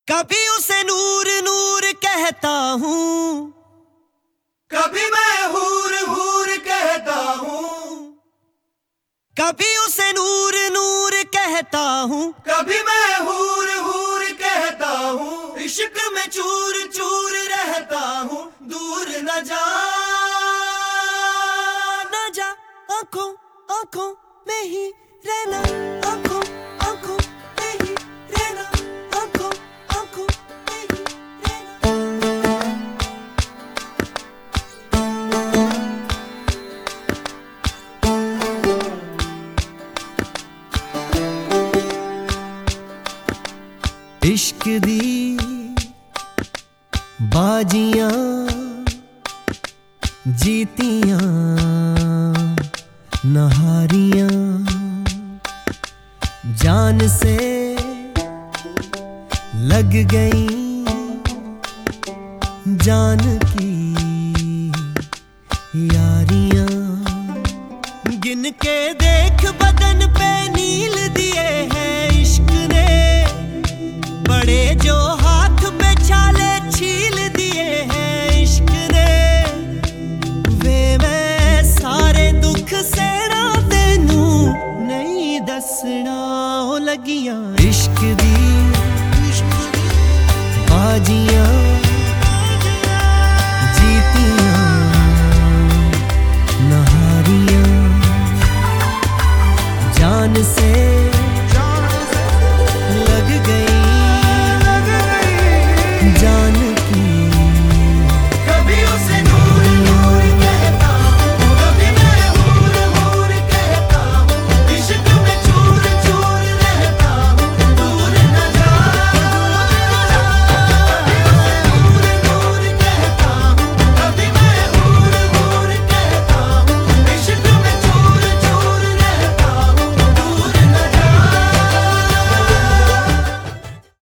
कभी उसे नूर नूर कहता हूँ, कभी मैं हूर हूर कहता हूँ, कभी उसे नूर नूर कहता हूँ, कभी मैं हूर हूर कहता हूँ। इश्क में चूर चूर रहता हूँ, दूर न जा न जा, आंखों आंखों में ही रहना, आंखों आंखों में ही रहना, आंखों आंखों में ही रहना। इश्क दी बाजियां जीतियां नहारियां जान से लग गई जान की यारियां गिन के देख बदन पे नील दिए हैं इश्क ने, बड़े जो हाथ पे छाले छील दिए हैं इश्क ने। वे मैं सारे दुख सेना तेनू नहीं दसना ओ लगियां इश्क दी बाजियां जीतियां नहारियां जान से लग गई